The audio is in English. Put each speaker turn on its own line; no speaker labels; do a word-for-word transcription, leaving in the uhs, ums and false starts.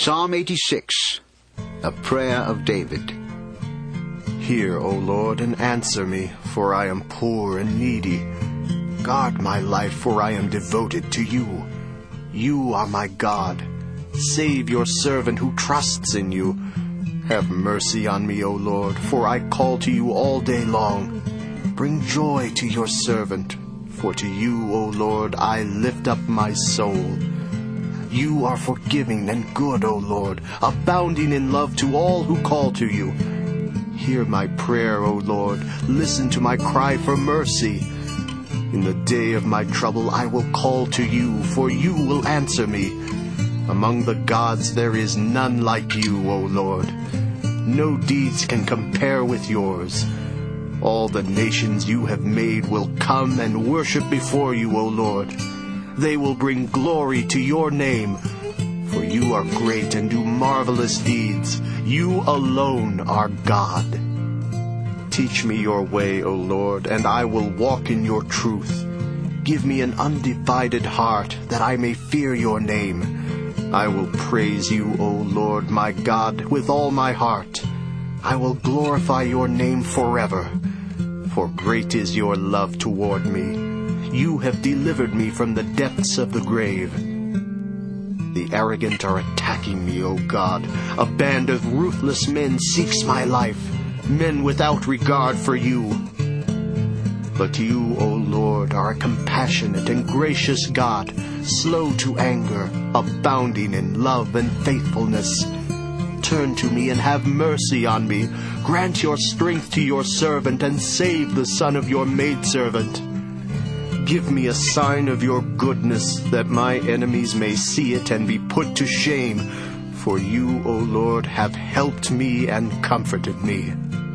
Psalm eighty-six, a prayer of David.
Hear, O Lord, and answer me, for I am poor and needy. Guard my life, for I am devoted to you. You are my God. Save your servant who trusts in you. Have mercy on me, O Lord, for I call to you all day long. Bring joy to your servant, for to you, O Lord, I lift up my soul. You are forgiving and good, O Lord, abounding in love to all who call to you. Hear my prayer, O Lord. Listen to my cry for mercy. In the day of my trouble I will call to you, for you will answer me. Among the gods there is none like you, O Lord. No deeds can compare with yours. All the nations you have made will come and worship before you, O Lord. They will bring glory to your name, for you are great and do marvelous deeds. You alone are God. Teach me your way, O Lord, and I will walk in your truth. Give me an undivided heart, that I may fear your name. I will praise you, O Lord, my God, with all my heart. I will glorify your name forever, for great is your love toward me. You have delivered me from the depths of the grave. The arrogant are attacking me, O God. A band of ruthless men seeks my life, men without regard for you. But you, O Lord, are a compassionate and gracious God, slow to anger, abounding in love and faithfulness. Turn to me and have mercy on me. Grant your strength to your servant and save the son of your maidservant. Give me a sign of your goodness, that my enemies may see it and be put to shame. For you, O Lord, have helped me and comforted me.